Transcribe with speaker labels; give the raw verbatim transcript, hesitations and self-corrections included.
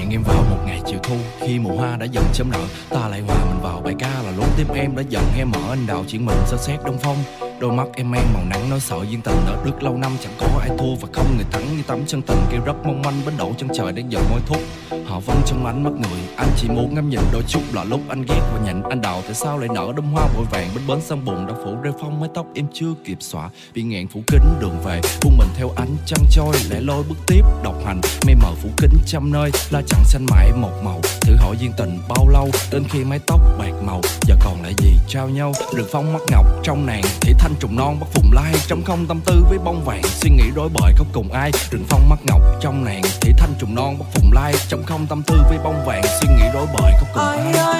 Speaker 1: hẹn em vào một ngày chiều thu, khi mùa hoa đã dần chớm nở, ta lại hòa mình vào bài ca là lúc tim em đã dần he mở. Anh đào chuyện mình sơ xét đông phong, đôi mắt em mang màu nắng nói sợ duyên tình nợ đứt lâu năm chẳng có ai thua và không người thắng như tấm chân tình kêu rất mong manh bến đổ chân trời đang dần hối thúc. Họ vẫn trong ánh mắt người, anh chỉ muốn ngắm nhìn đôi chút là lúc anh ghét và nhịn. Anh đào tại sao lại nở đóa hoa vội vàng bên bến sông bùn đã phủ rêu phong mái tóc em chưa kịp xõa, bị ngàn phủ kính đường về buông mình theo ánh trăng trôi lẻ loi bước tiếp độc hành mây mờ phủ kính trăm nơi la chẳng xanh mãi một màu. Thử hỏi duyên tình bao lâu đến khi mái tóc bạc màu giờ còn lại gì trao nhau. Rừng phong mắt ngọc trong nàng thị thanh trùng non bắt vùng lai trong không tâm tư với bông vàng suy nghĩ rối bời không cùng ai. Rừng phong mắt ngọc trong nàng thị thanh trùng non bắt vùng lai trong không tâm tư với bông vàng suy nghĩ rối bời không cùng ai.